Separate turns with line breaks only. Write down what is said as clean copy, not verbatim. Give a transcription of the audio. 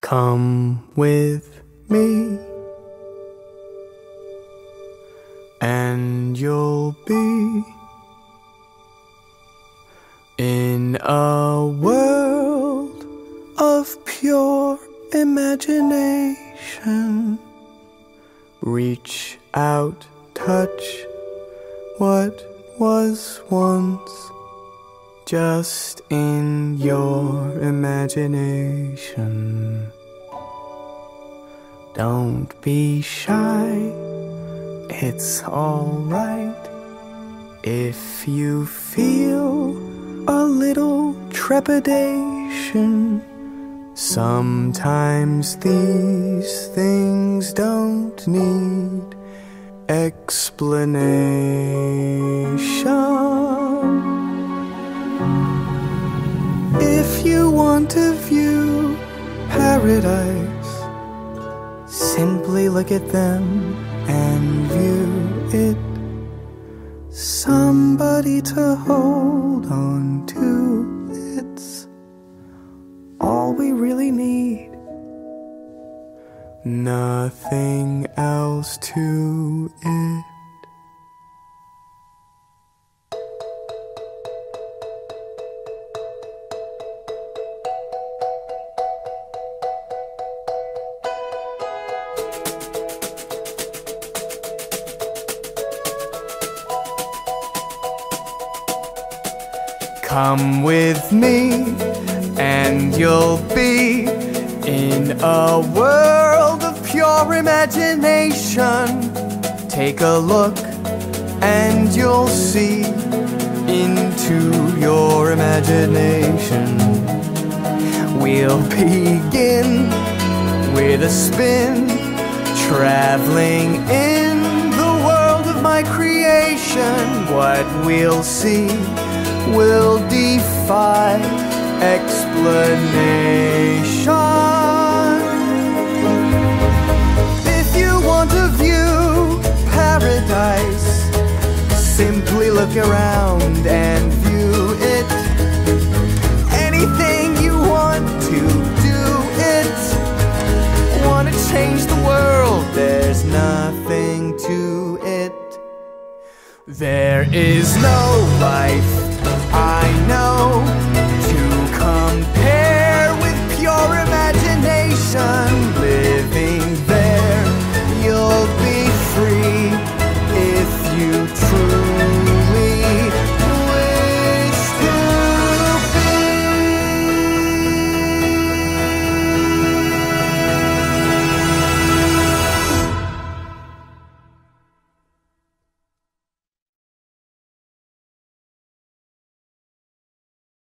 Come with me, and you'll be in a world of pure imagination. Reach out, touch what was once just in your imagination. Don't be shy, it's alright if you feel a little trepidation. Sometimes these things don't need explanation. If you want to view paradise, simply look at them and view it. Somebody to hold on to, it's all we really need. Nothing else to it. Come with me, and you'll be in a world of pure imagination. Take a look, and you'll see into your imagination. We'll begin with a spin, traveling in the world of my creation. What we'll see will defy explanation. If you want to view paradise, simply look around and view it. Anything you want to do it. Want to change the world, there's nothing to it. There is no life